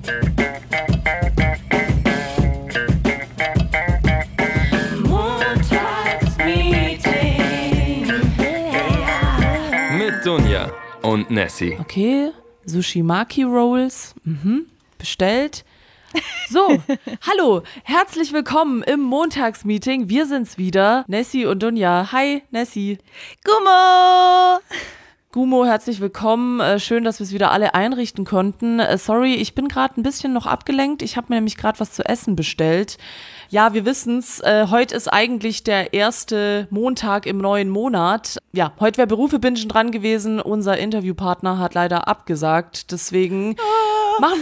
Mit Dunja und Nessie. Okay, Sushi-Maki Rolls, bestellt. So, hallo, herzlich willkommen im Montagsmeeting. Wir sind's wieder, Nessie und Dunja. Hi, Nessie. Gumo, herzlich willkommen. Schön, dass wir es wieder alle einrichten konnten. Sorry, ich bin gerade ein bisschen noch abgelenkt. Ich habe mir nämlich gerade was zu essen bestellt. Ja, wir wissen's. Heute ist eigentlich der erste Montag im neuen Monat. Ja, heute wäre Berufe-Bingen dran gewesen. Unser Interviewpartner hat leider abgesagt. Deswegen machen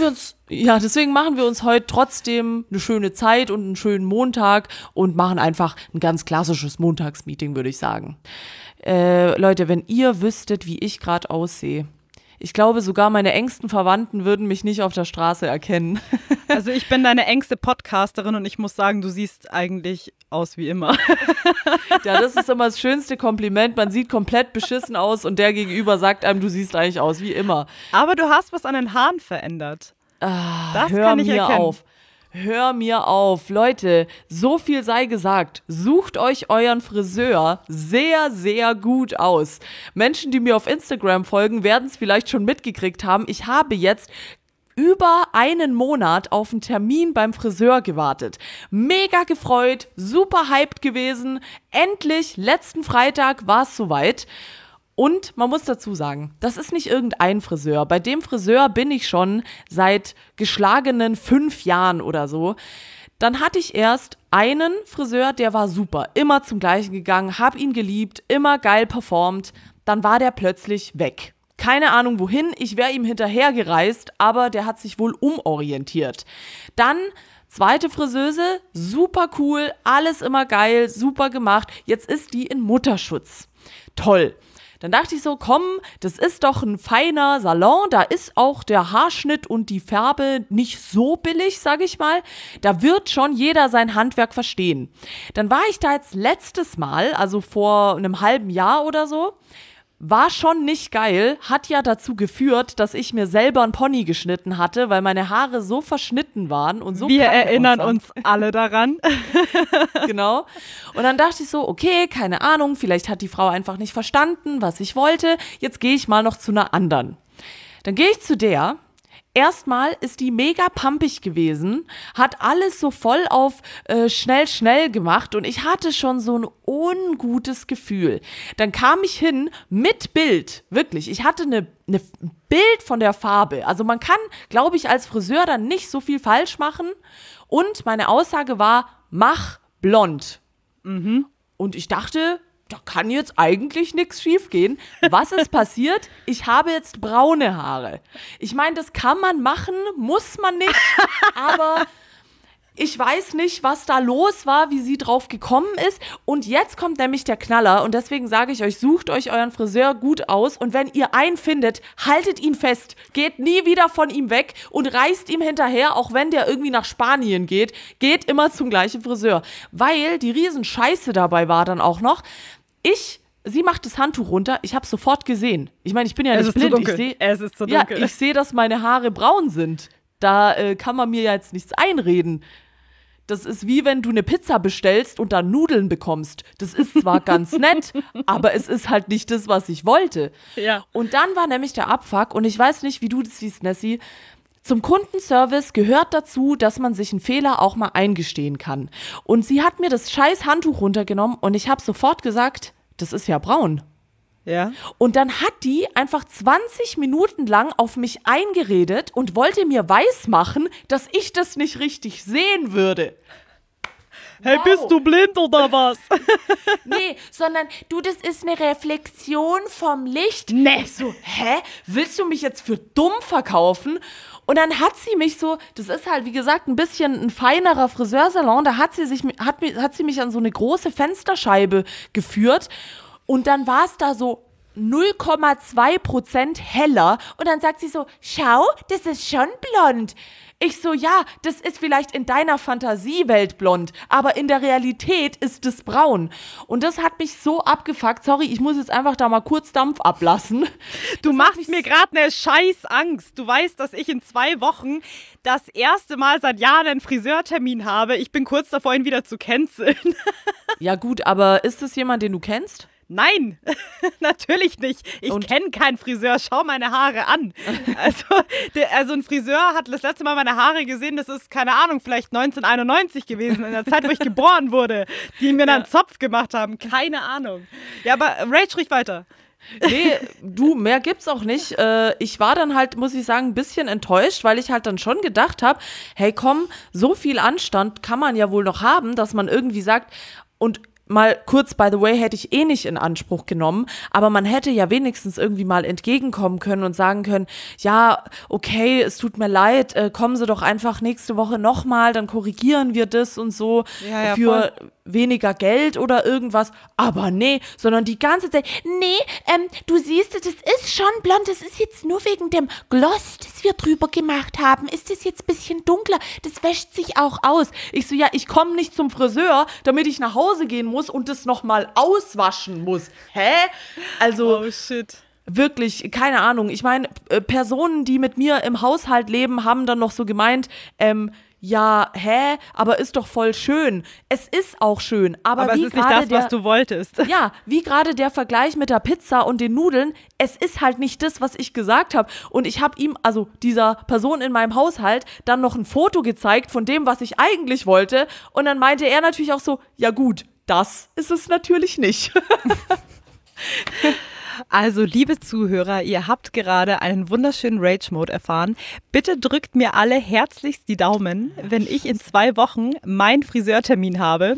wir uns heute trotzdem eine schöne Zeit und einen schönen Montag und machen einfach ein ganz klassisches Montagsmeeting, würde ich sagen. Leute, wenn ihr wüsstet, wie ich gerade aussehe. Ich glaube, sogar meine engsten Verwandten würden mich nicht auf der Straße erkennen. Also ich bin deine engste Podcasterin und ich muss sagen, du siehst eigentlich aus wie immer. Ja, das ist immer das schönste Kompliment. Man sieht komplett beschissen aus und der Gegenüber sagt einem, du siehst eigentlich aus wie immer. Aber du hast was an den Haaren verändert. Das Hör kann ich mir erkennen. auf. Hör mir auf. Leute, so viel sei gesagt. Sucht euch euren Friseur sehr, sehr gut aus. Menschen, die mir auf Instagram folgen, werden es vielleicht schon mitgekriegt haben. Ich habe jetzt über einen Monat auf einen Termin beim Friseur gewartet. Mega gefreut, super hyped gewesen. Endlich, letzten Freitag war es soweit. Und man muss dazu sagen, das ist nicht irgendein Friseur. Bei dem Friseur bin ich schon seit geschlagenen 5 Jahren oder so. Dann hatte ich erst einen Friseur, der war super, immer zum Gleichen gegangen, hab ihn geliebt, immer geil performt. Dann war der plötzlich weg. Keine Ahnung wohin, ich wäre ihm hinterhergereist, aber der hat sich wohl umorientiert. Dann zweite Friseuse, super cool, alles immer geil, super gemacht. Jetzt ist die in Mutterschutz. Toll. Dann dachte ich so, komm, das ist doch ein feiner Salon, da ist auch der Haarschnitt und die Farbe nicht so billig, sag ich mal. Da wird schon jeder sein Handwerk verstehen. Dann war ich da jetzt letztes Mal, also vor einem halben Jahr oder so, war schon nicht geil, hat ja dazu geführt, dass ich mir selber einen Pony geschnitten hatte, weil meine Haare so verschnitten waren und so Wir kacke erinnern aussahen. uns alle daran. Genau. Und dann dachte ich so, okay, keine Ahnung, vielleicht hat die Frau einfach nicht verstanden, was ich wollte. Jetzt gehe ich mal noch zu einer anderen. Dann gehe ich zu der. Erstmal ist die mega pumpig gewesen, hat alles so voll auf schnell gemacht und ich hatte schon so ein ungutes Gefühl. Dann kam ich hin mit Bild, wirklich. Ich hatte eine Bild von der Farbe. Also man kann, glaube ich, als Friseur dann nicht so viel falsch machen. Und meine Aussage war, mach blond. Und ich dachte, da kann jetzt eigentlich nichts schiefgehen. Was ist passiert? Ich habe jetzt braune Haare. Ich meine, das kann man machen, muss man nicht, aber ich weiß nicht, was da los war, wie sie drauf gekommen ist. Und jetzt kommt nämlich der Knaller und deswegen sage ich euch, sucht euch euren Friseur gut aus und wenn ihr einen findet, haltet ihn fest. Geht nie wieder von ihm weg und reist ihm hinterher, auch wenn der irgendwie nach Spanien geht. Geht immer zum gleichen Friseur. Weil die Riesenscheiße dabei war dann auch noch, sie macht das Handtuch runter, ich habe es sofort gesehen. Ich meine, ich bin ja nicht blind. Es ist zu dunkel. Ja, ich sehe, dass meine Haare braun sind. Da kann man mir ja jetzt nichts einreden. Das ist wie wenn du eine Pizza bestellst und dann Nudeln bekommst. Das ist zwar ganz nett, aber es ist halt nicht das, was ich wollte. Ja. Und dann war nämlich der Abfuck, und ich weiß nicht, wie du das siehst, Nessie, zum Kundenservice gehört dazu, dass man sich einen Fehler auch mal eingestehen kann. Und sie hat mir das scheiß Handtuch runtergenommen und ich habe sofort gesagt, das ist ja braun. Ja. Und dann hat die einfach 20 Minuten lang auf mich eingeredet und wollte mir weismachen, dass ich das nicht richtig sehen würde. Hey, Wow. bist du blind oder was? Nee, sondern du, das ist eine Reflexion vom Licht. Nee. Ich so, hä? Willst du mich jetzt für dumm verkaufen? Und dann hat sie mich so, das ist halt, wie gesagt, ein bisschen ein feinerer Friseursalon, da hat sie mich an so eine große Fensterscheibe geführt und dann war es da so 0,2% heller und dann sagt sie so, schau, das ist schon blond. Ich so, ja, das ist vielleicht in deiner Fantasiewelt blond, aber in der Realität ist es braun. Und das hat mich so abgefuckt. Sorry, ich muss jetzt einfach da mal kurz Dampf ablassen. Du machst mir gerade eine scheiß Angst. Du weißt, dass ich in 2 Wochen das erste Mal seit Jahren einen Friseurtermin habe. Ich bin kurz davor, ihn wieder zu canceln. Ja gut, aber ist das jemand, den du kennst? Nein, natürlich nicht. Ich kenne keinen Friseur. Schau meine Haare an. Also ein Friseur hat das letzte Mal meine Haare gesehen, das ist, keine Ahnung, vielleicht 1991 gewesen, in der Zeit, wo ich geboren wurde, die mir dann Zopf gemacht haben. Keine Ahnung. Ja, aber Rach, sprich weiter. Nee, du, mehr gibt's auch nicht. Ich war dann halt, muss ich sagen, ein bisschen enttäuscht, weil ich halt dann schon gedacht habe, hey komm, so viel Anstand kann man ja wohl noch haben, dass man irgendwie sagt, und mal kurz, by the way, hätte ich eh nicht in Anspruch genommen, aber man hätte ja wenigstens irgendwie mal entgegenkommen können und sagen können, ja, okay, es tut mir leid, kommen Sie doch einfach nächste Woche nochmal, dann korrigieren wir das und so ja, für weniger Geld oder irgendwas, aber nee, sondern die ganze Zeit, nee, du siehst, das ist schon blond, das ist jetzt nur wegen dem Gloss, das wir drüber gemacht haben, ist das jetzt ein bisschen dunkler, das wäscht sich auch aus. Ich so, ja, ich komme nicht zum Friseur, damit ich nach Hause gehen muss und das nochmal auswaschen muss. Hä? Also, oh shit. Wirklich, keine Ahnung. Ich meine, Personen, die mit mir im Haushalt leben, haben dann noch so gemeint, ja, aber ist doch voll schön. Es ist auch schön, aber es wie ist nicht das, was du wolltest. Ja, wie gerade der Vergleich mit der Pizza und den Nudeln, es ist halt nicht das, was ich gesagt habe. Und ich habe ihm, also dieser Person in meinem Haushalt, dann noch ein Foto gezeigt von dem, was ich eigentlich wollte. Und dann meinte er natürlich auch so, ja gut, das ist es natürlich nicht. Also, liebe Zuhörer, ihr habt gerade einen wunderschönen Rage-Mode erfahren. Bitte drückt mir alle herzlichst die Daumen, wenn ich in 2 Wochen meinen Friseurtermin habe.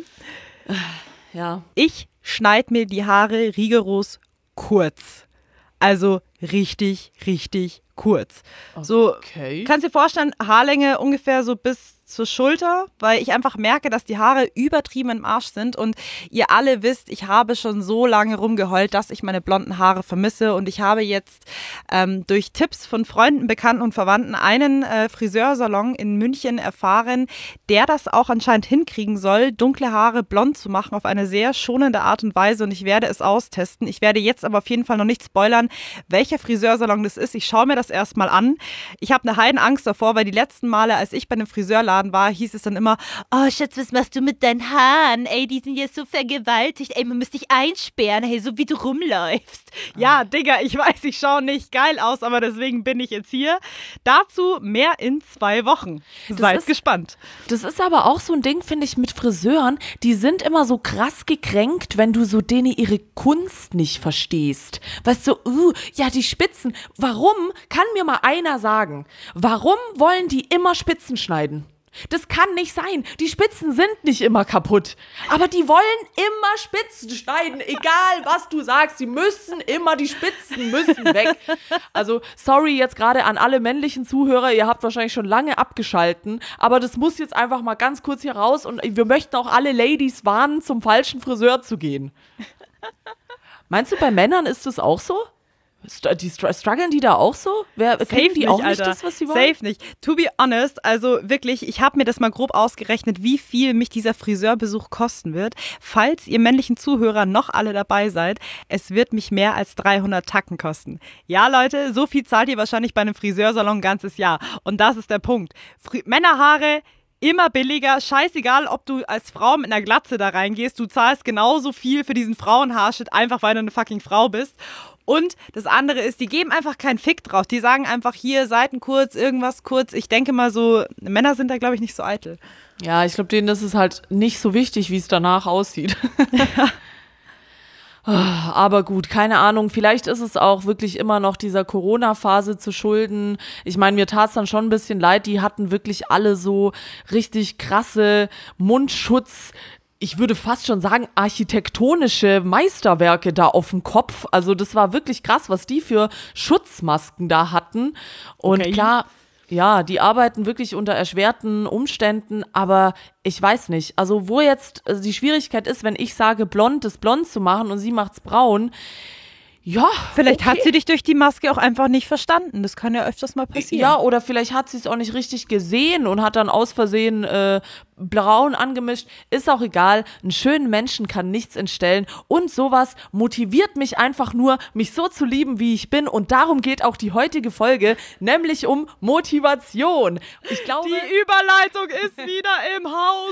Ja. Ich schneide mir die Haare rigoros kurz. Also richtig, richtig kurz. So, Okay. kannst dir vorstellen, Haarlänge ungefähr so bis zur Schulter, weil ich einfach merke, dass die Haare übertrieben im Arsch sind und ihr alle wisst, ich habe schon so lange rumgeheult, dass ich meine blonden Haare vermisse und ich habe jetzt durch Tipps von Freunden, Bekannten und Verwandten einen Friseursalon in München erfahren, der das auch anscheinend hinkriegen soll, dunkle Haare blond zu machen auf eine sehr schonende Art und Weise und ich werde es austesten. Ich werde jetzt aber auf jeden Fall noch nicht spoilern, welcher Friseursalon das ist. Ich schaue mir das erstmal an. Ich habe eine Heidenangst davor, weil die letzten Male, als ich bei einem Friseurladen war, hieß es dann immer, oh Schatz, was machst du mit deinen Haaren? Ey, die sind jetzt so vergewaltigt. Ey, man müsste dich einsperren, hey, so wie du rumläufst. Ja, Digga, ich weiß, ich schaue nicht geil aus, aber deswegen bin ich jetzt hier. Dazu mehr in 2 Wochen. Seid gespannt. Das ist aber auch so ein Ding, finde ich, mit Friseuren, die sind immer so krass gekränkt, wenn du so denen ihre Kunst nicht verstehst. Weißt du, ja, die Spitzen. Warum, kann mir mal einer sagen, warum wollen die immer Spitzen schneiden? Das kann nicht sein. Die Spitzen sind nicht immer kaputt. Aber die wollen immer Spitzen schneiden. Egal, was du sagst. Die Spitzen müssen weg. Also, sorry jetzt gerade an alle männlichen Zuhörer. Ihr habt wahrscheinlich schon lange abgeschalten. Aber das muss jetzt einfach mal ganz kurz hier raus. Und wir möchten auch alle Ladies warnen, zum falschen Friseur zu gehen. Meinst du, bei Männern ist das auch so? Strugglen die da auch so? Kriegen die auch nicht das, was sie wollen? Safe nicht. To be honest, also wirklich, ich habe mir das mal grob ausgerechnet, wie viel mich dieser Friseurbesuch kosten wird. Falls ihr männlichen Zuhörer noch alle dabei seid, es wird mich mehr als 300 Tacken kosten. Ja, Leute, so viel zahlt ihr wahrscheinlich bei einem Friseursalon ein ganzes Jahr. Und das ist der Punkt. Männerhaare immer billiger, scheißegal, ob du als Frau mit einer Glatze da reingehst, du zahlst genauso viel für diesen Frauenhaarschnitt, einfach weil du eine fucking Frau bist. Und das andere ist, die geben einfach keinen Fick drauf. Die sagen einfach hier, Seiten kurz, irgendwas kurz. Ich denke mal so, Männer sind da, glaube ich, nicht so eitel. Ja, ich glaube, denen ist es halt nicht so wichtig, wie es danach aussieht. Aber gut, keine Ahnung, vielleicht ist es auch wirklich immer noch dieser Corona-Phase zu schulden. Ich meine, mir tat es dann schon ein bisschen leid, die hatten wirklich alle so richtig krasse Mundschutz, ich würde fast schon sagen, architektonische Meisterwerke da auf dem Kopf. Also das war wirklich krass, was die für Schutzmasken da hatten. Und okay. Klar, ja, die arbeiten wirklich unter erschwerten Umständen, aber ich weiß nicht. Also wo jetzt die Schwierigkeit ist, wenn ich sage, blond ist blond zu machen und sie macht's braun. Ja, Vielleicht okay. hat sie dich durch die Maske auch einfach nicht verstanden. Das kann ja öfters mal passieren. Ja, oder vielleicht hat sie es auch nicht richtig gesehen und hat dann aus Versehen braun angemischt. Ist auch egal. Einen schönen Menschen kann nichts entstellen. Und sowas motiviert mich einfach nur, mich so zu lieben, wie ich bin. Und darum geht auch die heutige Folge, nämlich um Motivation. Ich glaube, Die Überleitung ist wieder im Haus.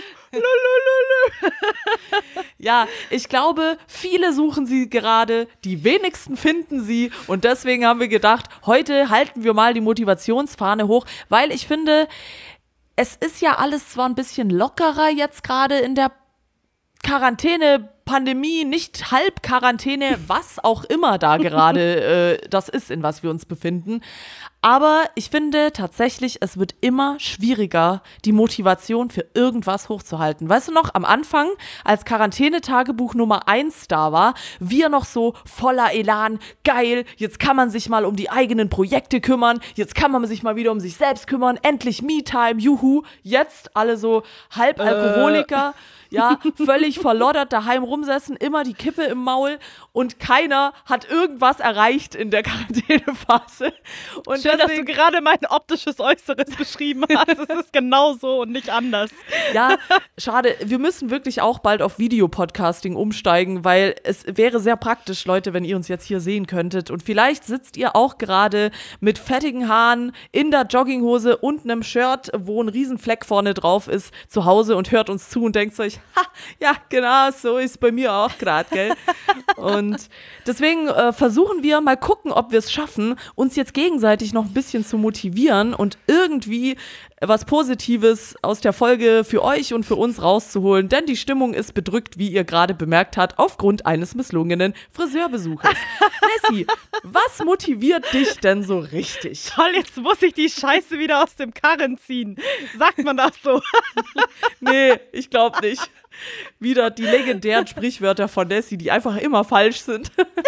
ja, ich glaube, viele suchen sie gerade, die wenigsten finden sie. Und deswegen haben wir gedacht, heute halten wir mal die Motivationsfahne hoch, weil ich finde, es ist ja alles zwar ein bisschen lockerer jetzt gerade in der Quarantäne, Pandemie, nicht Halbquarantäne, was auch immer da gerade das ist, in was wir uns befinden. Aber ich finde tatsächlich, es wird immer schwieriger, die Motivation für irgendwas hochzuhalten. Weißt du noch, am Anfang, als Quarantänetagebuch Nummer 1 da war, wir noch so voller Elan, geil, jetzt kann man sich mal um die eigenen Projekte kümmern, jetzt kann man sich mal wieder um sich selbst kümmern, endlich Me-Time, juhu. Jetzt alle so Halbalkoholiker, ja, völlig verloddert daheim rumsetzen, immer die Kippe im Maul und keiner hat irgendwas erreicht in der Quarantänephase. Und Schön, dass du gerade mein optisches Äußeres beschrieben hast. Es ist genau so und nicht anders. Ja, schade. Wir müssen wirklich auch bald auf Videopodcasting umsteigen, weil es wäre sehr praktisch, Leute, wenn ihr uns jetzt hier sehen könntet. Und vielleicht sitzt ihr auch gerade mit fettigen Haaren in der Jogginghose und einem Shirt, wo ein Riesenfleck vorne drauf ist, zu Hause und hört uns zu und denkt euch, ha, ja, genau, so ist bei mir auch gerade, gell? Und deswegen versuchen wir mal gucken, ob wir es schaffen, uns jetzt gegenseitig noch ein bisschen zu motivieren und irgendwie was Positives aus der Folge für euch und für uns rauszuholen, denn die Stimmung ist bedrückt, wie ihr gerade bemerkt habt, aufgrund eines misslungenen Friseurbesuches. Nessie, was motiviert dich denn so richtig? Toll, jetzt muss ich die Scheiße wieder aus dem Karren ziehen. Sagt man das so? Nee, ich glaube nicht. Wieder die legendären Sprichwörter von Nessie, die einfach immer falsch sind.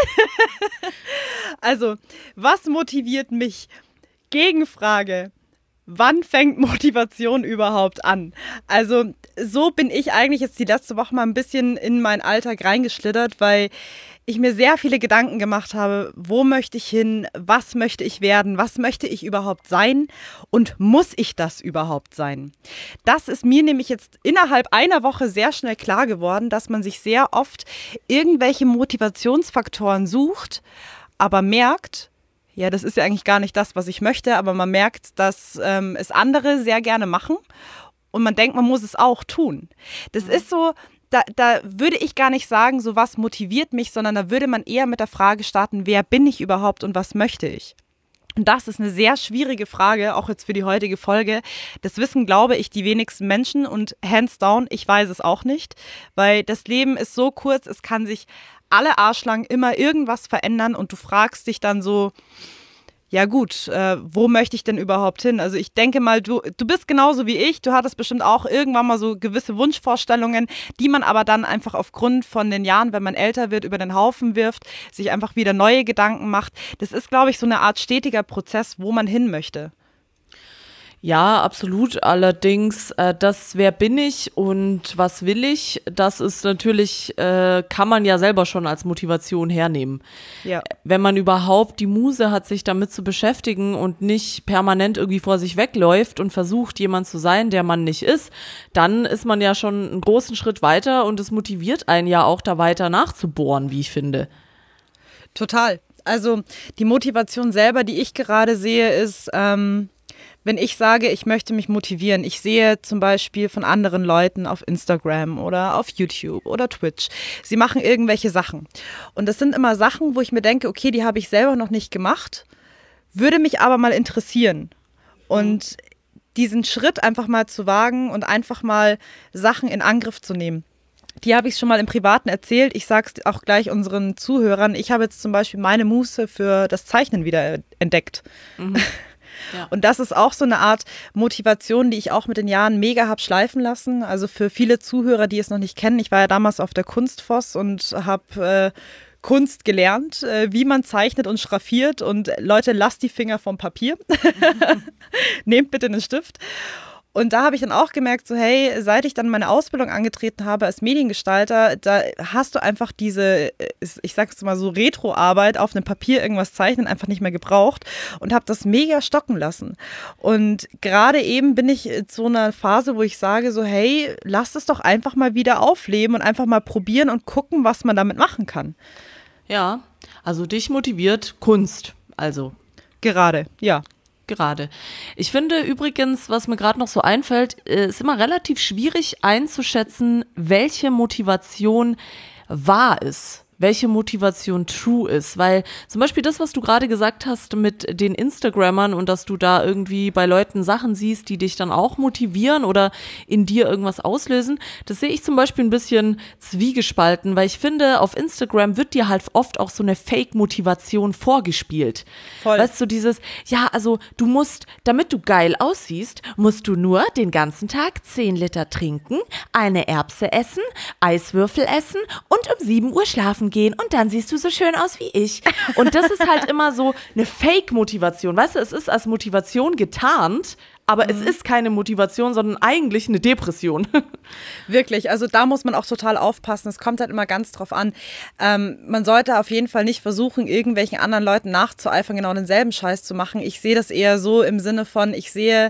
Also, was motiviert mich? Gegenfrage. Wann fängt Motivation überhaupt an? Also, so bin ich eigentlich jetzt die letzte Woche mal ein bisschen in meinen Alltag reingeschlittert, weil ich mir sehr viele Gedanken gemacht habe, wo möchte ich hin, was möchte ich werden, was möchte ich überhaupt sein und muss ich das überhaupt sein? Das ist mir nämlich jetzt innerhalb einer Woche sehr schnell klar geworden, dass man sich sehr oft irgendwelche Motivationsfaktoren sucht, aber merkt, ja, das ist ja eigentlich gar nicht das, was ich möchte, aber man merkt, dass es andere sehr gerne machen und man denkt, man muss es auch tun. Das ist so, da würde ich gar nicht sagen, so was motiviert mich, sondern da würde man eher mit der Frage starten, wer bin ich überhaupt und was möchte ich? Und das ist eine sehr schwierige Frage, auch jetzt für die heutige Folge. Das wissen, glaube ich, die wenigsten Menschen und hands down, ich weiß es auch nicht, weil das Leben ist so kurz, es kann sich alle Arschlangen immer irgendwas verändern und du fragst dich dann so, ja gut, wo möchte ich denn überhaupt hin? Also ich denke mal, du bist genauso wie ich, du hattest bestimmt auch irgendwann mal so gewisse Wunschvorstellungen, die man aber dann einfach aufgrund von den Jahren, wenn man älter wird, über den Haufen wirft, sich einfach wieder neue Gedanken macht. Das ist, glaube ich, so eine Art stetiger Prozess, wo man hin möchte. Ja, absolut. Allerdings, das wer bin ich und was will ich, das ist natürlich, kann man ja selber schon als Motivation hernehmen. Ja. Wenn man überhaupt die Muse hat, sich damit zu beschäftigen und nicht permanent irgendwie vor sich wegläuft und versucht, jemand zu sein, der man nicht ist, dann ist man ja schon einen großen Schritt weiter und es motiviert einen ja auch, da weiter nachzubohren, wie ich finde. Total. Also die Motivation selber, die ich gerade sehe, ist, wenn ich sage, ich möchte mich motivieren, ich sehe zum Beispiel von anderen Leuten auf Instagram oder auf YouTube oder Twitch, sie machen irgendwelche Sachen. Und das sind immer Sachen, wo ich mir denke, okay, die habe ich selber noch nicht gemacht, würde mich aber mal interessieren. Und diesen Schritt einfach mal zu wagen und einfach mal Sachen in Angriff zu nehmen. Die habe ich schon mal im Privaten erzählt. Ich sage es auch gleich unseren Zuhörern. Ich habe jetzt zum Beispiel meine Muße für das Zeichnen wieder entdeckt. Mhm. Ja. Und das ist auch so eine Art Motivation, die ich auch mit den Jahren mega habe schleifen lassen. Also für viele Zuhörer, die es noch nicht kennen, ich war ja damals auf der Kunstvoss und habe Kunst gelernt, wie man zeichnet und schraffiert. Und Leute, lasst die Finger vom Papier. Nehmt bitte einen Stift. Und da habe ich dann auch gemerkt, so hey, seit ich dann meine Ausbildung angetreten habe als Mediengestalter, da hast du einfach diese, ich sag es mal so, Retro-Arbeit auf einem Papier irgendwas zeichnen einfach nicht mehr gebraucht und habe das mega stocken lassen. Und gerade eben bin ich in so einer Phase, wo ich sage so, hey, lass es doch einfach mal wieder aufleben und einfach mal probieren und gucken, was man damit machen kann. Ja, also dich motiviert Kunst, also. Gerade, ja. Gerade. Ich finde übrigens, was mir gerade noch so einfällt, ist immer relativ schwierig einzuschätzen, welche Motivation wahr ist. Welche Motivation true ist, weil zum Beispiel das, was du gerade gesagt hast mit den Instagrammern und dass du da irgendwie bei Leuten Sachen siehst, die dich dann auch motivieren oder in dir irgendwas auslösen, das sehe ich zum Beispiel ein bisschen zwiegespalten, weil ich finde, auf Instagram wird dir halt oft auch so eine Fake-Motivation vorgespielt. Voll. Weißt du, dieses, ja, also du musst, damit du geil aussiehst, musst du nur den ganzen Tag 10 Liter trinken, eine Erbse essen, Eiswürfel essen und um 7 Uhr schlafen gehen und dann siehst du so schön aus wie ich. Und das ist halt immer so eine Fake-Motivation. Weißt du, es ist als Motivation getarnt, aber es ist keine Motivation, sondern eigentlich eine Depression. Wirklich, also da muss man auch total aufpassen. Es kommt halt immer ganz drauf an. Man sollte auf jeden Fall nicht versuchen, irgendwelchen anderen Leuten nachzueifern, genau denselben Scheiß zu machen. Ich sehe das eher so im Sinne von, ich sehe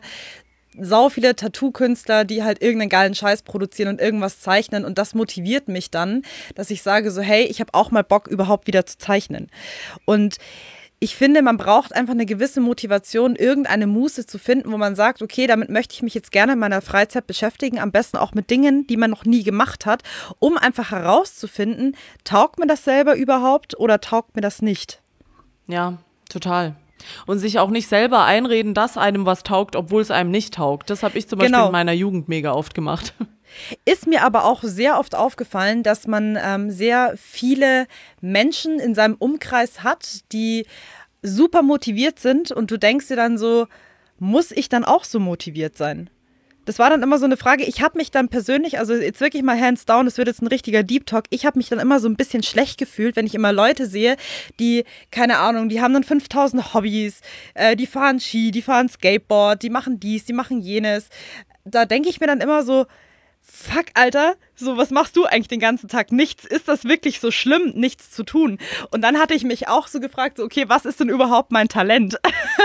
sau viele Tattoo-Künstler, die halt irgendeinen geilen Scheiß produzieren und irgendwas zeichnen und das motiviert mich dann, dass ich sage so, hey, ich habe auch mal Bock, überhaupt wieder zu zeichnen. Und ich finde, man braucht einfach eine gewisse Motivation, irgendeine Muße zu finden, wo man sagt, okay, damit möchte ich mich jetzt gerne in meiner Freizeit beschäftigen, am besten auch mit Dingen, die man noch nie gemacht hat, um einfach herauszufinden, taugt mir das selber überhaupt oder taugt mir das nicht? Ja, total. Und sich auch nicht selber einreden, dass einem was taugt, obwohl es einem nicht taugt. Das habe ich zum Beispiel in meiner Jugend mega oft gemacht. Ist mir aber auch sehr oft aufgefallen, dass man sehr viele Menschen in seinem Umkreis hat, die super motiviert sind und du denkst dir dann so, muss ich dann auch so motiviert sein? Das war dann immer so eine Frage. Ich habe mich dann persönlich, also jetzt wirklich mal hands down, das wird jetzt ein richtiger Deep Talk, ich habe mich dann immer so ein bisschen schlecht gefühlt, wenn ich immer Leute sehe, die, keine Ahnung, die haben dann 5000 Hobbys, die fahren Ski, die fahren Skateboard, die machen dies, die machen jenes. Da denke ich mir dann immer so, fuck, Alter, so was machst du eigentlich den ganzen Tag? Nichts. Ist das wirklich so schlimm, nichts zu tun? Und dann hatte ich mich auch so gefragt, so, okay, was ist denn überhaupt mein Talent?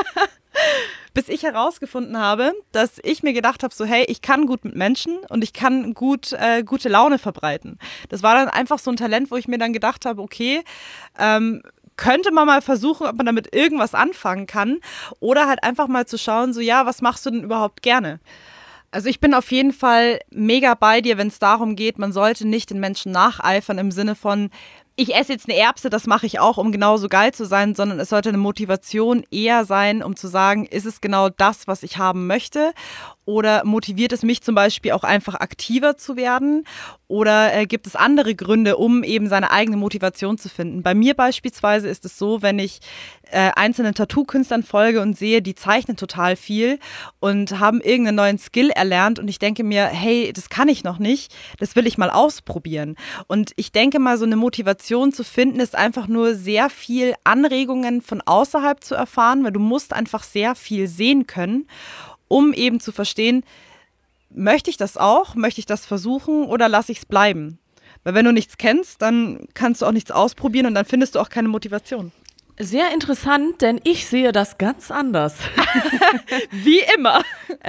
Bis ich herausgefunden habe, dass ich mir gedacht habe, so hey, ich kann gut mit Menschen und ich kann gut gute Laune verbreiten. Das war dann einfach so ein Talent, wo ich mir dann gedacht habe, okay, könnte man mal versuchen, ob man damit irgendwas anfangen kann oder halt einfach mal zu schauen, so ja, was machst du denn überhaupt gerne? Also ich bin auf jeden Fall mega bei dir, wenn es darum geht, man sollte nicht den Menschen nacheifern im Sinne von, ich esse jetzt eine Erbse, das mache ich auch, um genauso geil zu sein, sondern es sollte eine Motivation eher sein, um zu sagen, ist es genau das, was ich haben möchte? Oder motiviert es mich zum Beispiel auch einfach aktiver zu werden? Oder gibt es andere Gründe, um eben seine eigene Motivation zu finden? Bei mir beispielsweise ist es so, wenn ich einzelnen Tattoo-Künstlern folge und sehe, die zeichnen total viel und haben irgendeinen neuen Skill erlernt und ich denke mir, hey, das kann ich noch nicht, das will ich mal ausprobieren. Und ich denke mal, so eine Motivation zu finden, ist einfach nur sehr viel Anregungen von außerhalb zu erfahren, weil du musst einfach sehr viel sehen können, um eben zu verstehen, möchte ich das auch, möchte ich das versuchen oder lasse ich es bleiben? Weil wenn du nichts kennst, dann kannst du auch nichts ausprobieren und dann findest du auch keine Motivation. Sehr interessant, denn ich sehe das ganz anders. Wie immer.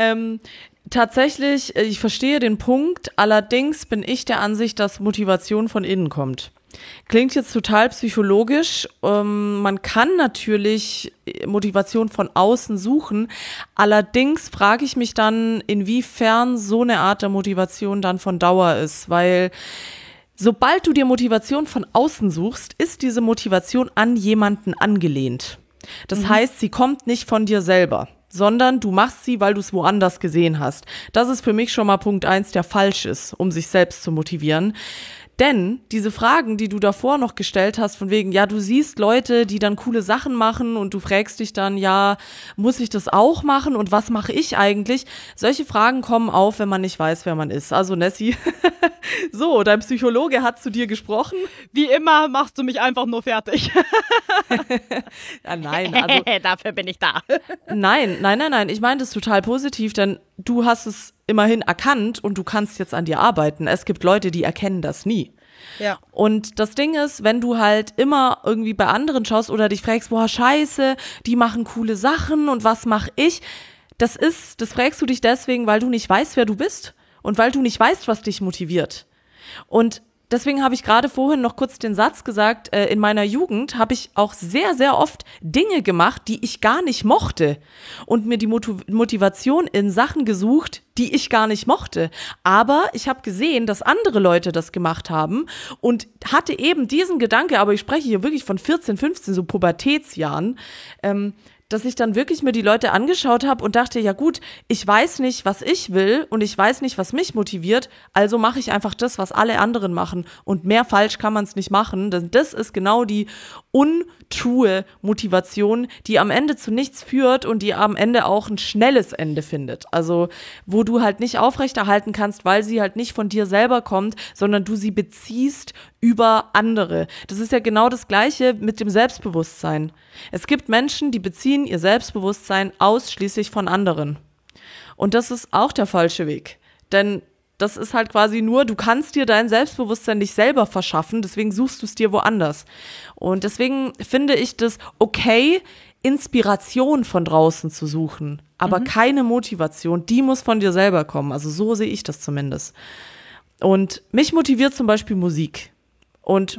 Tatsächlich, ich verstehe den Punkt, allerdings bin ich der Ansicht, dass Motivation von innen kommt. Klingt jetzt total psychologisch. Man kann natürlich Motivation von außen suchen. Allerdings frage ich mich dann, inwiefern so eine Art der Motivation dann von Dauer ist. Weil sobald du dir Motivation von außen suchst, ist diese Motivation an jemanden angelehnt. Das heißt, sie kommt nicht von dir selber, sondern du machst sie, weil du es woanders gesehen hast. Das ist für mich schon mal Punkt 1, der falsch ist, um sich selbst zu motivieren. Denn diese Fragen, die du davor noch gestellt hast, von wegen, ja, du siehst Leute, die dann coole Sachen machen und du fragst dich dann, ja, muss ich das auch machen und was mache ich eigentlich? Solche Fragen kommen auf, wenn man nicht weiß, wer man ist. Also Nessie, so, dein Psychologe hat zu dir gesprochen. Wie immer machst du mich einfach nur fertig. Ja, nein, also dafür bin ich da. Nein. Ich meine das total positiv, denn du hast es immerhin erkannt und du kannst jetzt an dir arbeiten. Es gibt Leute, die erkennen das nie. Ja. Und das Ding ist, wenn du halt immer irgendwie bei anderen schaust oder dich fragst, boah, scheiße, die machen coole Sachen und was mache ich? Das fragst du dich deswegen, weil du nicht weißt, wer du bist und weil du nicht weißt, was dich motiviert. Und deswegen habe ich gerade vorhin noch kurz den Satz gesagt, in meiner Jugend habe ich auch sehr, sehr oft Dinge gemacht, die ich gar nicht mochte und mir die Motivation in Sachen gesucht, die ich gar nicht mochte. Aber ich habe gesehen, dass andere Leute das gemacht haben und hatte eben diesen Gedanke, aber ich spreche hier wirklich von 14, 15, so Pubertätsjahren, dass ich dann wirklich mir die Leute angeschaut habe und dachte, ja gut, ich weiß nicht, was ich will und ich weiß nicht, was mich motiviert, also mache ich einfach das, was alle anderen machen und mehr falsch kann man es nicht machen, denn das ist genau die untrue Motivation, die am Ende zu nichts führt und die am Ende auch ein schnelles Ende findet, also wo du halt nicht aufrechterhalten kannst, weil sie halt nicht von dir selber kommt, sondern du sie beziehst über andere. Das ist ja genau das Gleiche mit dem Selbstbewusstsein. Es gibt Menschen, die beziehen ihr Selbstbewusstsein ausschließlich von anderen. Und das ist auch der falsche Weg. Denn das ist halt quasi nur, du kannst dir dein Selbstbewusstsein nicht selber verschaffen, deswegen suchst du es dir woanders. Und deswegen finde ich das okay, Inspiration von draußen zu suchen, aber keine Motivation, die muss von dir selber kommen. Also so sehe ich das zumindest. Und mich motiviert zum Beispiel Musik. Und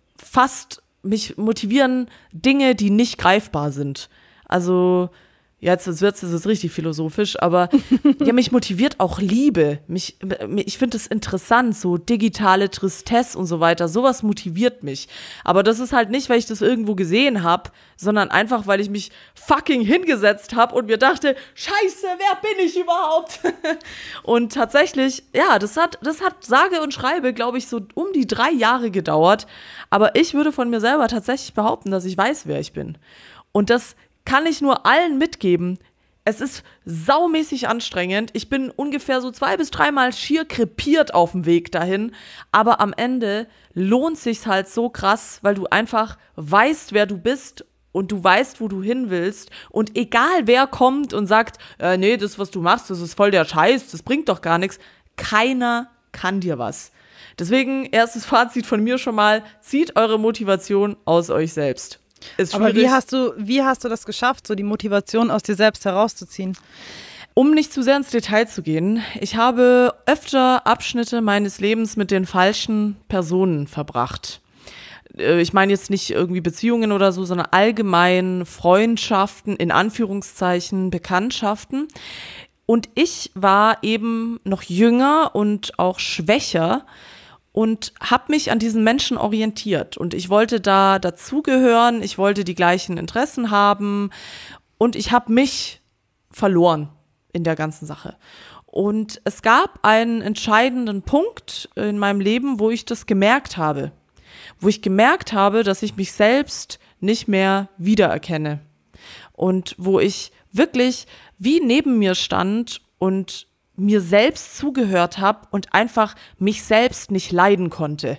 mich motivieren Dinge, die nicht greifbar sind. Also, jetzt wird es richtig philosophisch, aber ja, mich motiviert auch Liebe. Ich finde es interessant, so digitale Tristesse und so weiter. Sowas motiviert mich. Aber das ist halt nicht, weil ich das irgendwo gesehen habe, sondern einfach, weil ich mich fucking hingesetzt habe und mir dachte, scheiße, wer bin ich überhaupt? Und tatsächlich, ja, das hat sage und schreibe, glaube ich, so um die 3 Jahre gedauert. Aber ich würde von mir selber tatsächlich behaupten, dass ich weiß, wer ich bin. Und das kann ich nur allen mitgeben. Es ist saumäßig anstrengend. Ich bin ungefähr so 2 bis 3 Mal schier krepiert auf dem Weg dahin. Aber am Ende lohnt sich's halt so krass, weil du einfach weißt, wer du bist und du weißt, wo du hin willst. Und egal wer kommt und sagt, nee, das, was du machst, das ist voll der Scheiß, das bringt doch gar nichts. Keiner kann dir was. Deswegen, erstes Fazit von mir schon mal, zieht eure Motivation aus euch selbst. Aber wie hast du das geschafft, so die Motivation aus dir selbst herauszuziehen? Um nicht zu sehr ins Detail zu gehen, ich habe öfter Abschnitte meines Lebens mit den falschen Personen verbracht. Ich meine jetzt nicht irgendwie Beziehungen oder so, sondern allgemein Freundschaften, in Anführungszeichen Bekanntschaften. Und ich war eben noch jünger und auch schwächer und habe mich an diesen Menschen orientiert. Und ich wollte da dazugehören, ich wollte die gleichen Interessen haben und ich habe mich verloren in der ganzen Sache. Und es gab einen entscheidenden Punkt in meinem Leben, wo ich das gemerkt habe. Wo ich gemerkt habe, dass ich mich selbst nicht mehr wiedererkenne. Und wo ich wirklich wie neben mir stand und mir selbst zugehört habe und einfach mich selbst nicht leiden konnte.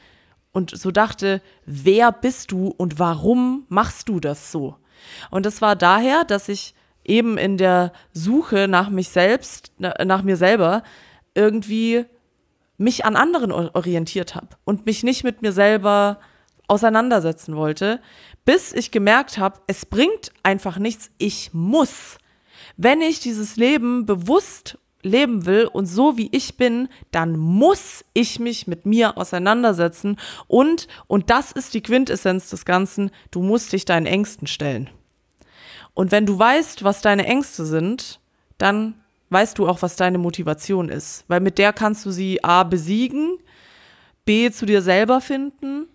Und so dachte, wer bist du und warum machst du das so? Und das war daher, dass ich eben in der Suche nach mir selber irgendwie mich an anderen orientiert habe und mich nicht mit mir selber auseinandersetzen wollte, bis ich gemerkt habe, es bringt einfach nichts, ich muss. Wenn ich dieses Leben bewusst leben will und so wie ich bin, dann muss ich mich mit mir auseinandersetzen und das ist die Quintessenz des Ganzen, du musst dich deinen Ängsten stellen. Und wenn du weißt, was deine Ängste sind, dann weißt du auch, was deine Motivation ist, weil mit der kannst du sie A besiegen, B zu dir selber finden,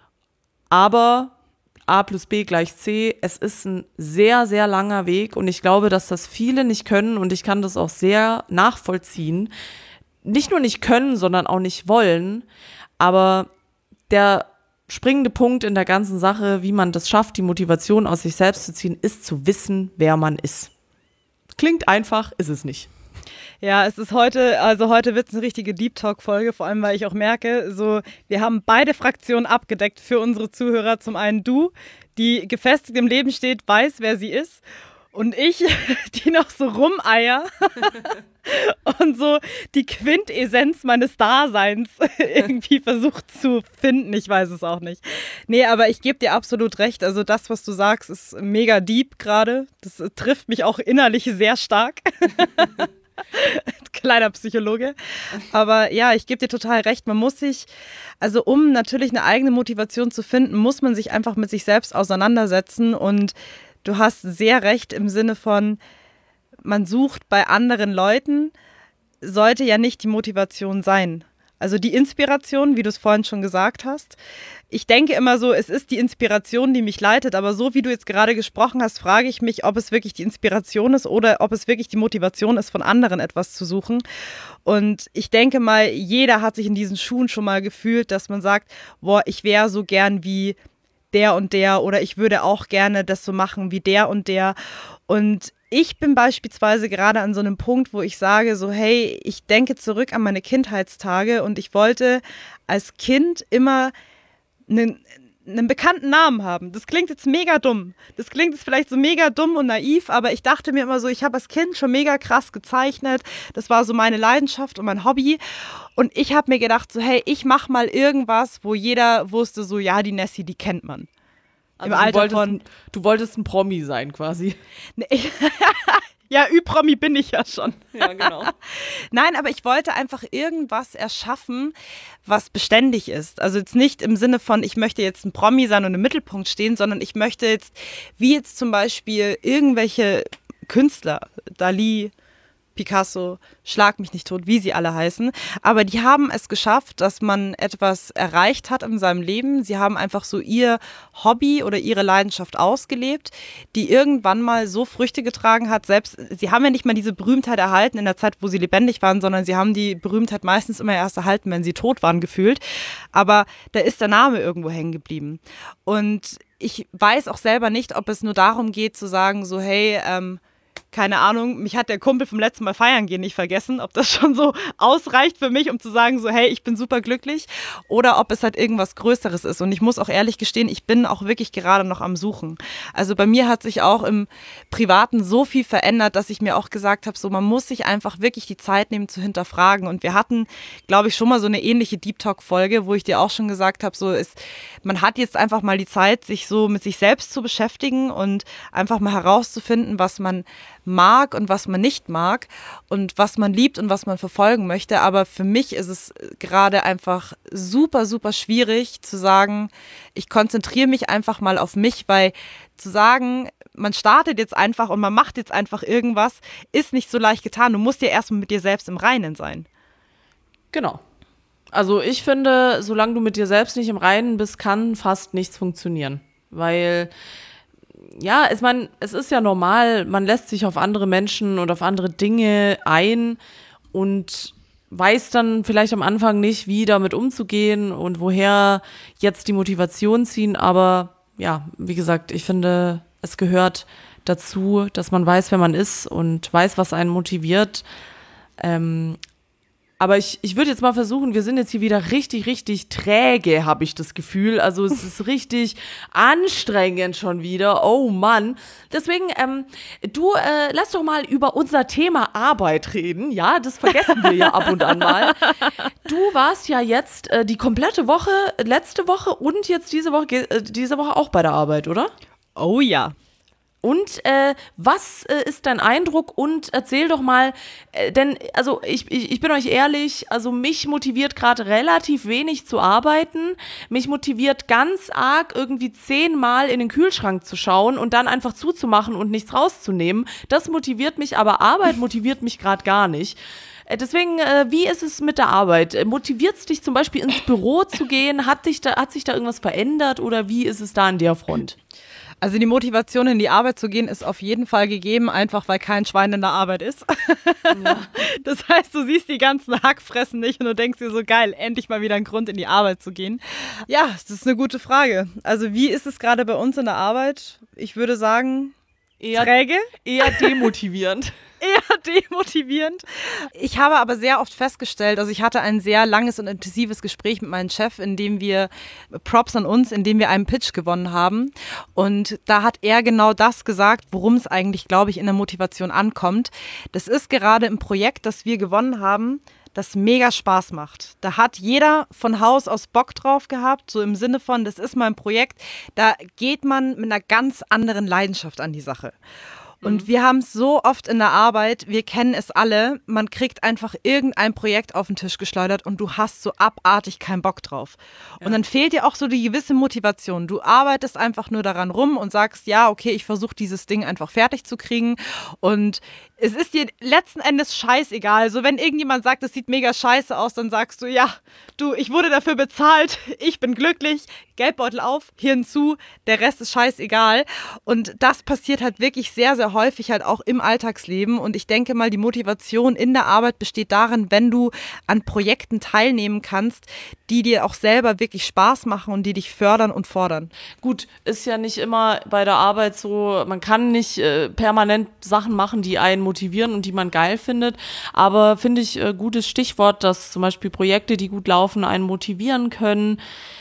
aber A plus B gleich C, es ist ein sehr, sehr langer Weg und ich glaube, dass das viele nicht können und ich kann das auch sehr nachvollziehen. Nicht nur nicht können, sondern auch nicht wollen, aber der springende Punkt in der ganzen Sache, wie man das schafft, die Motivation aus sich selbst zu ziehen, ist zu wissen, wer man ist. Klingt einfach, ist es nicht. Ja, es ist heute wird es eine richtige Deep Talk-Folge, vor allem, weil ich auch merke, so, wir haben beide Fraktionen abgedeckt für unsere Zuhörer. Zum einen du, die gefestigt im Leben steht, weiß, wer sie ist. Und ich, die noch so rumeier und so die Quintessenz meines Daseins irgendwie versucht zu finden. Ich weiß es auch nicht. Nee, aber ich gebe dir absolut recht. Also das, was du sagst, ist mega deep gerade. Das trifft mich auch innerlich sehr stark. Kleiner Psychologe. Aber ja, ich gebe dir total recht. Man muss sich, also um natürlich eine eigene Motivation zu finden, muss man sich einfach mit sich selbst auseinandersetzen. Und du hast sehr recht im Sinne von, man sucht bei anderen Leuten, sollte ja nicht die Motivation sein. Also die Inspiration, wie du es vorhin schon gesagt hast. Ich denke immer so, es ist die Inspiration, die mich leitet, aber so wie du jetzt gerade gesprochen hast, frage ich mich, ob es wirklich die Inspiration ist oder ob es wirklich die Motivation ist, von anderen etwas zu suchen. Und ich denke mal, jeder hat sich in diesen Schuhen schon mal gefühlt, dass man sagt, boah, ich wäre so gern wie der und der oder ich würde auch gerne das so machen wie der und der. Und ich bin beispielsweise gerade an so einem Punkt, wo ich sage so, hey, ich denke zurück an meine Kindheitstage und ich wollte als Kind immer einen bekannten Namen haben. Das klingt jetzt mega dumm. Das klingt jetzt vielleicht so mega dumm und naiv, aber ich dachte mir immer so, ich habe als Kind schon mega krass gezeichnet. Das war so meine Leidenschaft und mein Hobby. Und ich habe mir gedacht so, hey, ich mache mal irgendwas, wo jeder wusste so, ja, die Nessie, die kennt man. Also du wolltest ein Promi sein quasi. Ja, Ü-Promi bin ich ja schon. Ja, genau. Nein, aber ich wollte einfach irgendwas erschaffen, was beständig ist. Also jetzt nicht im Sinne von, ich möchte jetzt ein Promi sein und im Mittelpunkt stehen, sondern ich möchte jetzt, wie jetzt zum Beispiel irgendwelche Künstler, Dali, Picasso, schlag mich nicht tot, wie sie alle heißen. Aber die haben es geschafft, dass man etwas erreicht hat in seinem Leben. Sie haben einfach so ihr Hobby oder ihre Leidenschaft ausgelebt, die irgendwann mal so Früchte getragen hat. Selbst, sie haben ja nicht mal diese Berühmtheit erhalten in der Zeit, wo sie lebendig waren, sondern sie haben die Berühmtheit meistens immer erst erhalten, wenn sie tot waren, gefühlt. Aber da ist der Name irgendwo hängen geblieben. Und ich weiß auch selber nicht, ob es nur darum geht, zu sagen so, hey, keine Ahnung, mich hat der Kumpel vom letzten Mal feiern gehen nicht vergessen, ob das schon so ausreicht für mich, um zu sagen so, hey, ich bin super glücklich, oder ob es halt irgendwas Größeres ist. Und ich muss auch ehrlich gestehen, ich bin auch wirklich gerade noch am Suchen. Also bei mir hat sich auch im Privaten so viel verändert, dass ich mir auch gesagt habe, so man muss sich einfach wirklich die Zeit nehmen zu hinterfragen. Und wir hatten, glaube ich, schon mal so eine ähnliche Deep Talk-Folge, wo ich dir auch schon gesagt habe, so man hat jetzt einfach mal die Zeit, sich so mit sich selbst zu beschäftigen und einfach mal herauszufinden, was man mag und was man nicht mag und was man liebt und was man verfolgen möchte. Aber für mich ist es gerade einfach super, super schwierig zu sagen, ich konzentriere mich einfach mal auf mich, weil zu sagen, man startet jetzt einfach und man macht jetzt einfach irgendwas, ist nicht so leicht getan. Du musst ja erstmal mit dir selbst im Reinen sein. Genau. Also ich finde, solange du mit dir selbst nicht im Reinen bist, kann fast nichts funktionieren. Weil ja, es ist ja normal, man lässt sich auf andere Menschen und auf andere Dinge ein und weiß dann vielleicht am Anfang nicht, wie damit umzugehen und woher jetzt die Motivation ziehen. Aber ja, wie gesagt, ich finde, es gehört dazu, dass man weiß, wer man ist und weiß, was einen motiviert. Aber ich würde jetzt mal versuchen, wir sind jetzt hier wieder richtig, richtig träge, habe ich das Gefühl. Also es ist richtig anstrengend schon wieder. Oh Mann. Deswegen, lass doch mal über unser Thema Arbeit reden. Ja, das vergessen wir ja ab und an mal. Du warst ja jetzt die komplette Woche, letzte Woche und jetzt diese Woche auch bei der Arbeit, oder? Oh ja. Und was ist dein Eindruck? Und erzähl doch mal, denn also ich bin euch ehrlich, also mich motiviert gerade relativ wenig zu arbeiten. Mich motiviert ganz arg irgendwie 10-mal in den Kühlschrank zu schauen und dann einfach zuzumachen und nichts rauszunehmen. Das motiviert mich, aber Arbeit motiviert mich gerade gar nicht. Deswegen, wie ist es mit der Arbeit? Motiviert es dich zum Beispiel ins Büro zu gehen? Hat sich da irgendwas verändert oder wie ist es da an der Front? Also die Motivation, in die Arbeit zu gehen, ist auf jeden Fall gegeben, einfach weil kein Schwein in der Arbeit ist. Ja. Das heißt, du siehst die ganzen Hackfressen nicht und du denkst dir so, geil, endlich mal wieder ein Grund, in die Arbeit zu gehen. Ja, das ist eine gute Frage. Also wie ist es gerade bei uns in der Arbeit? Ich würde sagen, träge. Eher demotivierend. Eher demotivierend. Ich habe aber sehr oft festgestellt, also ich hatte ein sehr langes und intensives Gespräch mit meinem Chef, in dem wir, Props an uns, in dem wir einen Pitch gewonnen haben. Und da hat er genau das gesagt, worum es eigentlich, glaube ich, in der Motivation ankommt. Das ist gerade ein Projekt, das wir gewonnen haben, das mega Spaß macht. Da hat jeder von Haus aus Bock drauf gehabt, so im Sinne von, das ist mal ein Projekt, da geht man mit einer ganz anderen Leidenschaft an die Sache. Und wir haben es so oft in der Arbeit, wir kennen es alle, man kriegt einfach irgendein Projekt auf den Tisch geschleudert und du hast so abartig keinen Bock drauf. Ja. Und dann fehlt dir auch so die gewisse Motivation. Du arbeitest einfach nur daran rum und sagst, ja, okay, ich versuche dieses Ding einfach fertig zu kriegen und es ist dir letzten Endes scheißegal. So, wenn irgendjemand sagt, es sieht mega scheiße aus, dann sagst du, ja, du, ich wurde dafür bezahlt, ich bin glücklich, Geldbeutel auf, Hirn zu, der Rest ist scheißegal. Und das passiert halt wirklich sehr, sehr häufig halt auch im Alltagsleben. Und ich denke mal, die Motivation in der Arbeit besteht darin, wenn du an Projekten teilnehmen kannst, die dir auch selber wirklich Spaß machen und die dich fördern und fordern. Gut, ist ja nicht immer bei der Arbeit so, man kann nicht permanent Sachen machen, die einen motivieren und die man geil findet, aber finde ich gutes Stichwort, dass zum Beispiel Projekte, die gut laufen, einen motivieren können.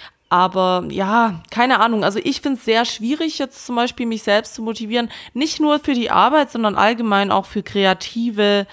Aber ja, keine Ahnung, also ich finde es sehr schwierig, jetzt zum Beispiel mich selbst zu motivieren, nicht nur für die Arbeit, sondern allgemein auch für kreative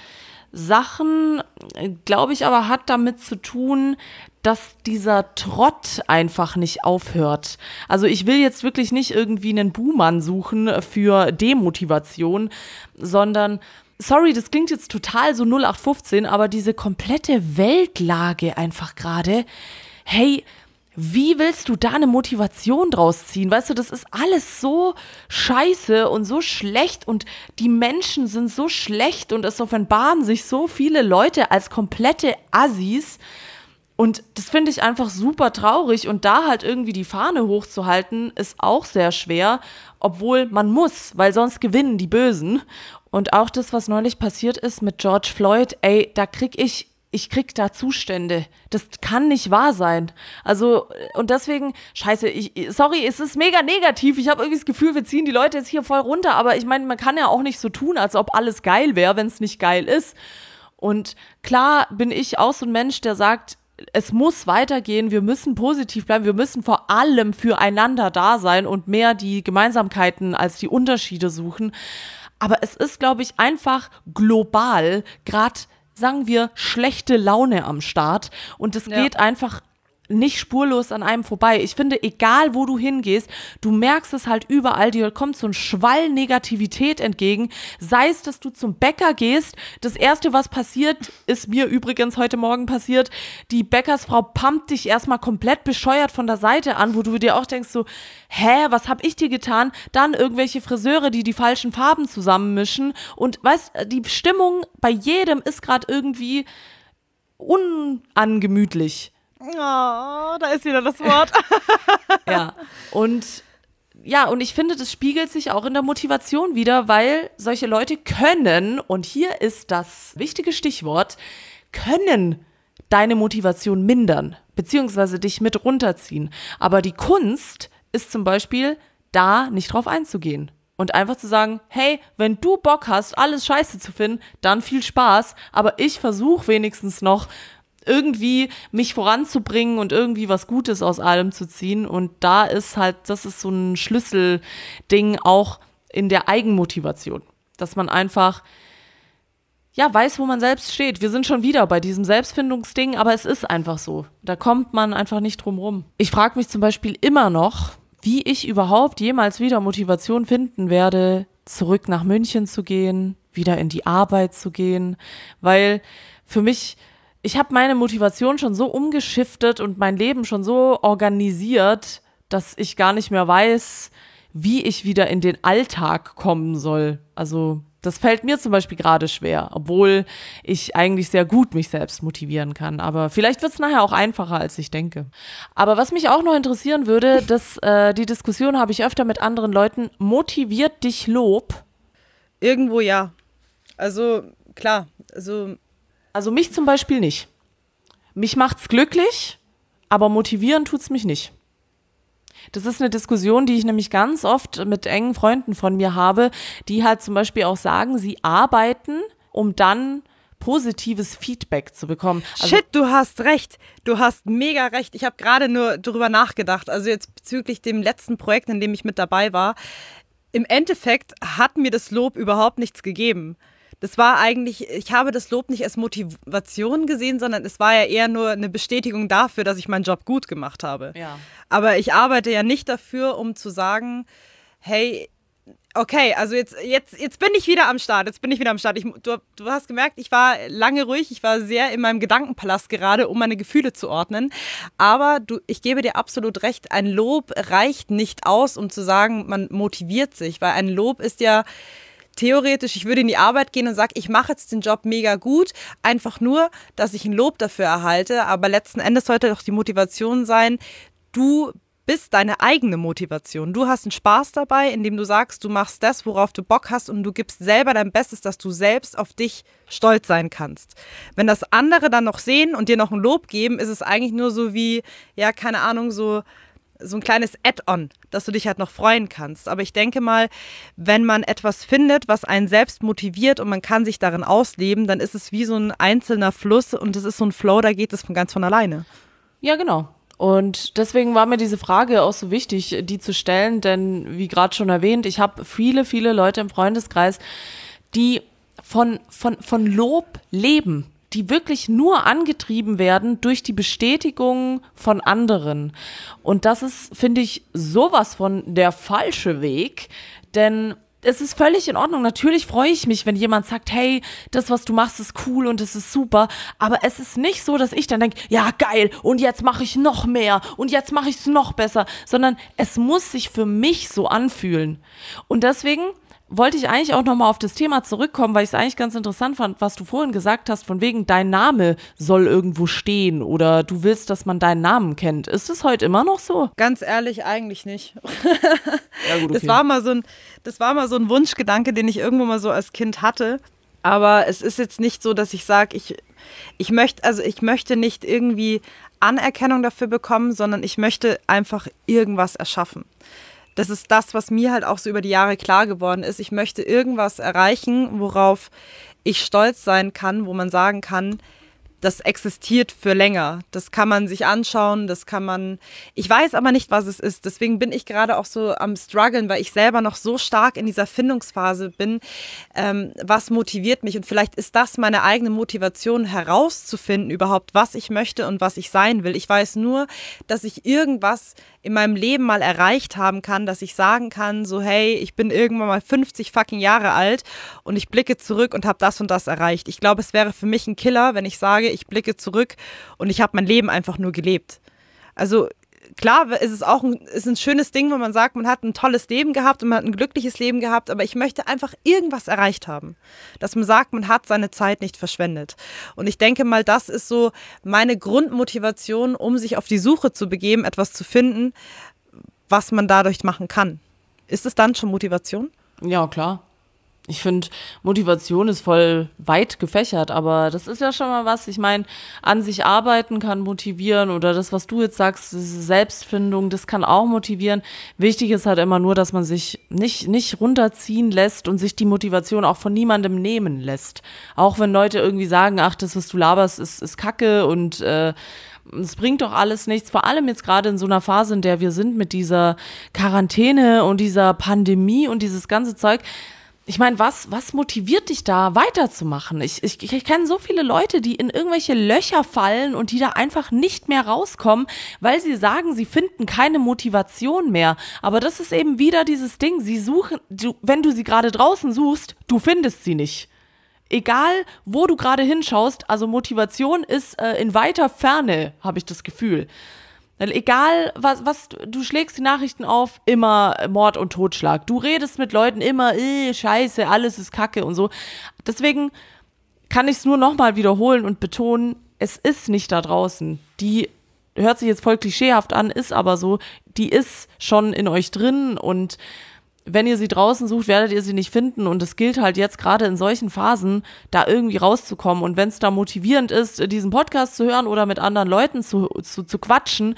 Sachen, glaube ich, aber hat damit zu tun, dass dieser Trott einfach nicht aufhört. Also ich will jetzt wirklich nicht irgendwie einen Buhmann suchen für Demotivation, sondern, sorry, das klingt jetzt total so 0815, aber diese komplette Weltlage einfach gerade, hey, wie willst du da eine Motivation draus ziehen? Weißt du, das ist alles so scheiße und so schlecht und die Menschen sind so schlecht und es offenbaren sich so viele Leute als komplette Assis. Und das finde ich einfach super traurig und da halt irgendwie die Fahne hochzuhalten, ist auch sehr schwer, obwohl man muss, weil sonst gewinnen die Bösen. Und auch das, was neulich passiert ist mit George Floyd, ey, da krieg ich da Zustände. Das kann nicht wahr sein. Also, und deswegen, scheiße, sorry, es ist mega negativ. Ich habe irgendwie das Gefühl, wir ziehen die Leute jetzt hier voll runter, aber ich meine, man kann ja auch nicht so tun, als ob alles geil wäre, wenn es nicht geil ist. Und klar bin ich auch so ein Mensch, der sagt, es muss weitergehen, wir müssen positiv bleiben, wir müssen vor allem füreinander da sein und mehr die Gemeinsamkeiten als die Unterschiede suchen. Aber es ist, glaube ich, einfach global gerade, sagen wir, schlechte Laune am Start und es geht einfach nicht spurlos an einem vorbei. Ich finde, egal wo du hingehst, du merkst es halt überall, dir kommt so ein Schwall Negativität entgegen, sei es, dass du zum Bäcker gehst, das Erste, was passiert, ist mir übrigens heute Morgen passiert, die Bäckersfrau pumpt dich erstmal komplett bescheuert von der Seite an, wo du dir auch denkst so, was hab ich dir getan? Dann irgendwelche Friseure, die falschen Farben zusammenmischen und weißt, die Stimmung bei jedem ist gerade irgendwie unangemütlich. Oh, da ist wieder das Wort. Und ich finde, das spiegelt sich auch in der Motivation wieder, weil solche Leute können, und hier ist das wichtige Stichwort, können deine Motivation mindern, beziehungsweise dich mit runterziehen. Aber die Kunst ist zum Beispiel, da nicht drauf einzugehen. Und einfach zu sagen, hey, wenn du Bock hast, alles scheiße zu finden, dann viel Spaß, aber ich versuche wenigstens noch, irgendwie mich voranzubringen und irgendwie was Gutes aus allem zu ziehen. Und da ist halt, das ist so ein Schlüsselding auch in der Eigenmotivation, dass man einfach, weiß, wo man selbst steht. Wir sind schon wieder bei diesem Selbstfindungsding, aber es ist einfach so. Da kommt man einfach nicht drum rum. Ich frage mich zum Beispiel immer noch, wie ich überhaupt jemals wieder Motivation finden werde, zurück nach München zu gehen, wieder in die Arbeit zu gehen, weil für mich, ich habe meine Motivation schon so umgeschiftet und mein Leben schon so organisiert, dass ich gar nicht mehr weiß, wie ich wieder in den Alltag kommen soll. Also das fällt mir zum Beispiel gerade schwer, obwohl ich eigentlich sehr gut mich selbst motivieren kann. Aber vielleicht wird es nachher auch einfacher, als ich denke. Aber was mich auch noch interessieren würde, die Diskussion habe ich öfter mit anderen Leuten, motiviert dich Lob? Irgendwo ja. Also klar, Also mich zum Beispiel nicht. Mich macht's glücklich, aber motivieren tut's mich nicht. Das ist eine Diskussion, die ich nämlich ganz oft mit engen Freunden von mir habe, die halt zum Beispiel auch sagen, sie arbeiten, um dann positives Feedback zu bekommen. Also, Shit, du hast recht. Du hast mega recht. Ich habe gerade nur darüber nachgedacht. Also jetzt bezüglich dem letzten Projekt, in dem ich mit dabei war. Im Endeffekt hat mir das Lob überhaupt nichts gegeben. Das war eigentlich, ich habe das Lob nicht als Motivation gesehen, sondern es war ja eher nur eine Bestätigung dafür, dass ich meinen Job gut gemacht habe. Ja. Aber ich arbeite ja nicht dafür, um zu sagen, hey, okay, also jetzt bin ich wieder am Start. Du hast gemerkt, ich war lange ruhig, ich war sehr in meinem Gedankenpalast gerade, um meine Gefühle zu ordnen. Aber ich gebe dir absolut recht, ein Lob reicht nicht aus, um zu sagen, man motiviert sich, weil ein Lob ist ja theoretisch, ich würde in die Arbeit gehen und sage, ich mache jetzt den Job mega gut, einfach nur, dass ich ein Lob dafür erhalte, aber letzten Endes sollte doch die Motivation sein, du bist deine eigene Motivation. Du hast einen Spaß dabei, indem du sagst, du machst das, worauf du Bock hast und du gibst selber dein Bestes, dass du selbst auf dich stolz sein kannst. Wenn das andere dann noch sehen und dir noch ein Lob geben, ist es eigentlich nur so wie, ja, keine Ahnung, so ein kleines Add-on, dass du dich halt noch freuen kannst. Aber ich denke mal, wenn man etwas findet, was einen selbst motiviert und man kann sich darin ausleben, dann ist es wie so ein einzelner Fluss und es ist so ein Flow, da geht es von ganz von alleine. Ja, genau. Und deswegen war mir diese Frage auch so wichtig, die zu stellen, denn wie gerade schon erwähnt, ich habe viele, viele Leute im Freundeskreis, die von Lob leben, die wirklich nur angetrieben werden durch die Bestätigung von anderen. Und das ist, finde ich, sowas von der falsche Weg, denn es ist völlig in Ordnung. Natürlich freue ich mich, wenn jemand sagt, hey, das, was du machst, ist cool und es ist super. Aber es ist nicht so, dass ich dann denke, ja, geil, und jetzt mache ich noch mehr und jetzt mache ich es noch besser, sondern es muss sich für mich so anfühlen. Und deswegen wollte ich eigentlich auch nochmal auf das Thema zurückkommen, weil ich es eigentlich ganz interessant fand, was du vorhin gesagt hast, von wegen, dein Name soll irgendwo stehen oder du willst, dass man deinen Namen kennt. Ist es heute immer noch so? Ganz ehrlich, eigentlich nicht. Ja, gut, okay. Das war mal so ein Wunschgedanke, den ich irgendwo mal so als Kind hatte. Aber es ist jetzt nicht so, dass ich sage, ich möchte nicht irgendwie Anerkennung dafür bekommen, sondern ich möchte einfach irgendwas erschaffen. Das ist das, was mir halt auch so über die Jahre klar geworden ist. Ich möchte irgendwas erreichen, worauf ich stolz sein kann, wo man sagen kann, das existiert für länger. Das kann man sich anschauen, ich weiß aber nicht, was es ist. Deswegen bin ich gerade auch so am struggeln, weil ich selber noch so stark in dieser Findungsphase bin. Was motiviert mich? Und vielleicht ist das meine eigene Motivation, herauszufinden überhaupt, was ich möchte und was ich sein will. Ich weiß nur, dass ich irgendwas in meinem Leben mal erreicht haben kann, dass ich sagen kann, so hey, ich bin irgendwann mal 50 fucking Jahre alt und ich blicke zurück und habe das und das erreicht. Ich glaube, es wäre für mich ein Killer, wenn ich sage, ich blicke zurück und ich habe mein Leben einfach nur gelebt. Also klar, ist ein schönes Ding, wenn man sagt, man hat ein tolles Leben gehabt und man hat ein glückliches Leben gehabt, aber ich möchte einfach irgendwas erreicht haben. Dass man sagt, man hat seine Zeit nicht verschwendet. Und ich denke mal, das ist so meine Grundmotivation, um sich auf die Suche zu begeben, etwas zu finden, was man dadurch machen kann. Ist es dann schon Motivation? Ja, klar. Ich finde, Motivation ist voll weit gefächert, aber das ist ja schon mal was. Ich meine, an sich arbeiten kann motivieren oder das, was du jetzt sagst, diese Selbstfindung, das kann auch motivieren. Wichtig ist halt immer nur, dass man sich nicht runterziehen lässt und sich die Motivation auch von niemandem nehmen lässt. Auch wenn Leute irgendwie sagen, ach, das, was du laberst, ist Kacke und es bringt doch alles nichts, vor allem jetzt gerade in so einer Phase, in der wir sind mit dieser Quarantäne und dieser Pandemie und dieses ganze Zeug. Ich meine, was motiviert dich da weiterzumachen? Ich kenne so viele Leute, die in irgendwelche Löcher fallen und die da einfach nicht mehr rauskommen, weil sie sagen, sie finden keine Motivation mehr. Aber das ist eben wieder dieses Ding, wenn du sie gerade draußen suchst, du findest sie nicht. Egal, wo du gerade hinschaust, also Motivation ist in weiter Ferne, habe ich das Gefühl. Weil egal, was du schlägst die Nachrichten auf, immer Mord und Totschlag. Du redest mit Leuten immer, scheiße, alles ist Kacke und so. Deswegen kann ich es nur nochmal wiederholen und betonen, es ist nicht da draußen. Die hört sich jetzt voll klischeehaft an, ist aber so, die ist schon in euch drin und wenn ihr sie draußen sucht, werdet ihr sie nicht finden und es gilt halt jetzt gerade in solchen Phasen, da irgendwie rauszukommen und wenn es da motivierend ist, diesen Podcast zu hören oder mit anderen Leuten zu quatschen,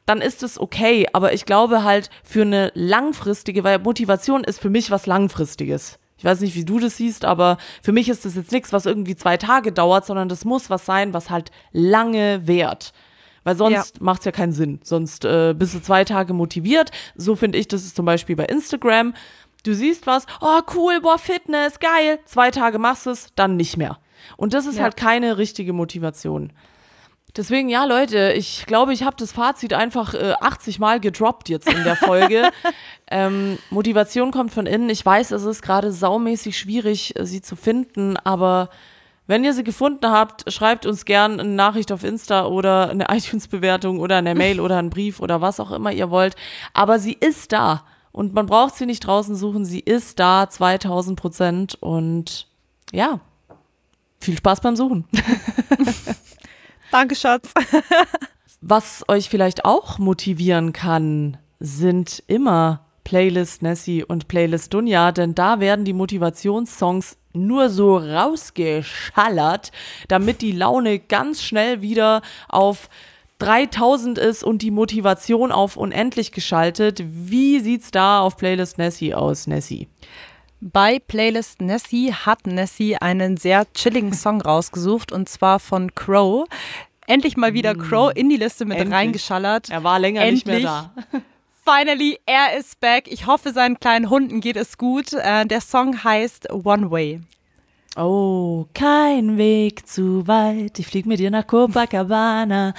dann ist es okay. Aber ich glaube halt für eine langfristige, weil Motivation ist für mich was Langfristiges. Ich weiß nicht, wie du das siehst, aber für mich ist das jetzt nichts, was irgendwie 2 Tage dauert, sondern das muss was sein, was halt lange währt. Weil sonst macht es ja keinen Sinn. Sonst bist du 2 Tage motiviert. So finde ich, das ist zum Beispiel bei Instagram. Du siehst was, oh cool, boah, Fitness, geil. 2 Tage machst du es, dann nicht mehr. Und das ist halt keine richtige Motivation. Deswegen, ja, Leute, ich glaube, ich habe das Fazit einfach 80 Mal gedroppt jetzt in der Folge. Motivation kommt von innen. Ich weiß, es ist gerade saumäßig schwierig, sie zu finden, aber wenn ihr sie gefunden habt, schreibt uns gern eine Nachricht auf Insta oder eine iTunes-Bewertung oder eine Mail oder einen Brief oder was auch immer ihr wollt. Aber sie ist da und man braucht sie nicht draußen suchen. Sie ist da, 2000%. Und ja, viel Spaß beim Suchen. Danke, Schatz. Was euch vielleicht auch motivieren kann, sind immer Playlist Nessie und Playlist Dunja, denn da werden die Motivationssongs nur so rausgeschallert, damit die Laune ganz schnell wieder auf 3000 ist und die Motivation auf unendlich geschaltet. Wie sieht's da auf Playlist Nessie aus, Nessie? Bei Playlist Nessie hat Nessie einen sehr chilligen Song rausgesucht und zwar von Crow. Endlich mal wieder Crow in die Liste mit reingeschallert. Er war länger nicht mehr da. Finally, er ist back. Ich hoffe, seinen kleinen Hunden geht es gut. Der Song heißt One Way. Oh, kein Weg zu weit. Ich flieg mit dir nach Copacabana.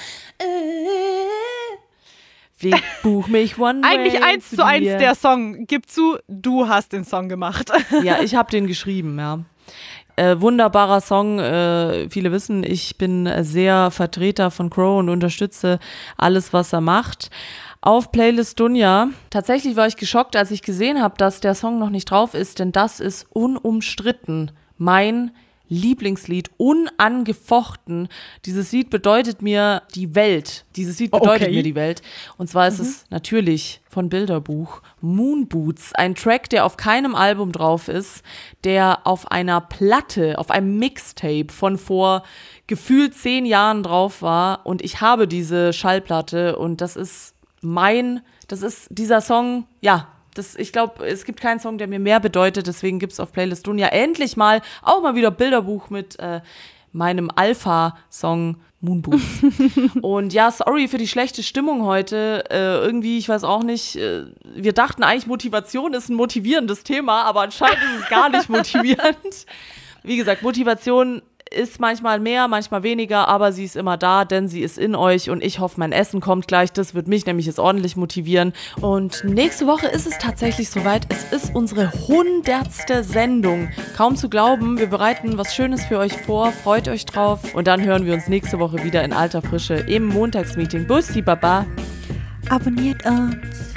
Buch mich One Way. Eigentlich 1:1 der Song. Gib zu, du hast den Song gemacht. Ja, ich habe den geschrieben, ja. Wunderbarer Song. Viele wissen, ich bin sehr Vertreter von Crow und unterstütze alles, was er macht. Auf Playlist Dunja. Tatsächlich war ich geschockt, als ich gesehen habe, dass der Song noch nicht drauf ist, denn das ist unumstritten mein Lieblingslied, unangefochten. Dieses Lied bedeutet mir die Welt. Dieses Lied bedeutet mir die Welt. Und zwar ist es natürlich von Bilderbuch Moon Boots. Ein Track, der auf keinem Album drauf ist, der auf einer Platte, auf einem Mixtape von vor gefühlt 10 Jahren drauf war. Und ich habe diese Schallplatte und das ist dieser Song, ja. Ich glaube, es gibt keinen Song, der mir mehr bedeutet, deswegen gibt es auf Playlist Dunja endlich mal auch mal wieder Bilderbuch mit meinem Alpha-Song Moon Boots. Und ja, sorry für die schlechte Stimmung heute. Irgendwie, ich weiß auch nicht, wir dachten eigentlich, Motivation ist ein motivierendes Thema, aber anscheinend ist es gar nicht motivierend. Wie gesagt, Motivation ist manchmal mehr, manchmal weniger, aber sie ist immer da, denn sie ist in euch und ich hoffe, mein Essen kommt gleich. Das wird mich nämlich jetzt ordentlich motivieren. Und nächste Woche ist es tatsächlich soweit. Es ist unsere 100. Sendung. Kaum zu glauben, wir bereiten was Schönes für euch vor. Freut euch drauf. Und dann hören wir uns nächste Woche wieder in alter Frische im Montagsmeeting. Bussi, Baba. Abonniert uns.